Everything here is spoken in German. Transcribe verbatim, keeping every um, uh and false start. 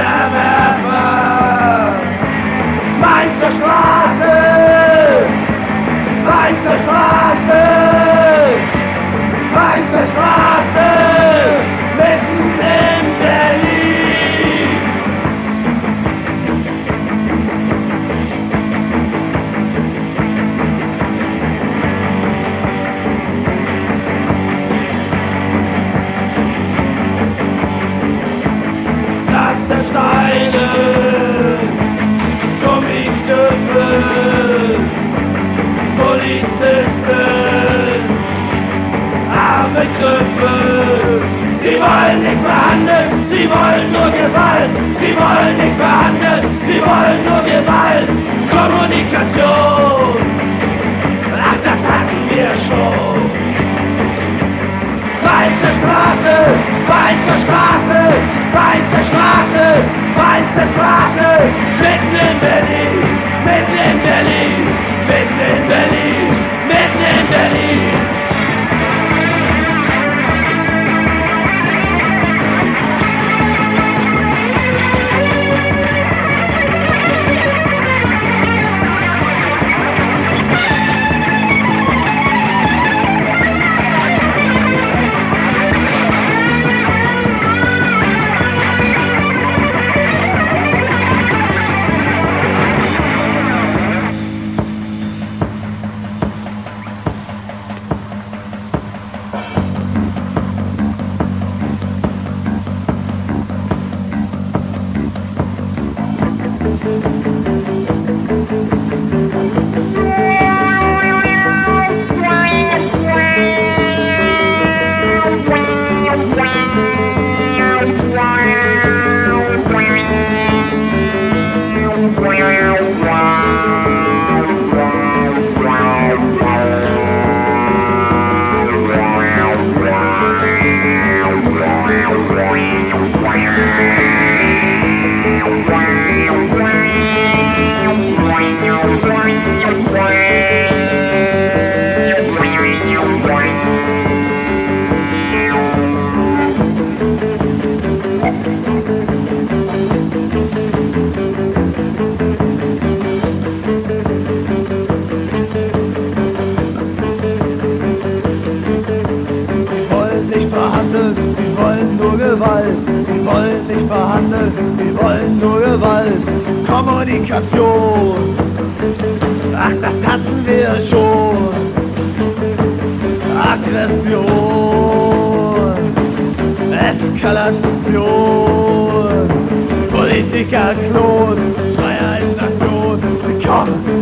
Messerwerfer. Mainzer Straße, Mainzer Straße, Mainzer Straße, mitten in Berlin. Pflastersteine, Gummiknüppel, Polizisten, arme Krüppel. Sie wollen nicht verhandeln, sie wollen nur Gewalt. Sie wollen nicht verhandeln, sie wollen nur Gewalt. Kommunikation, ach, das hatten wir schon. Mainzer Straße, Mainzer Straße, Mainzer Straße, Mainzer Straße, mitten in Berlin, mitten in Berlin, mitten in Berlin, mitten in Berlin. Sie wollen nur Gewalt, sie wollen nicht verhandeln, sie wollen nur Gewalt. Kommunikation, ach, das hatten wir schon. Aggression, Eskalation, Politiker-Klon, Freiheitsnation, sie kommen.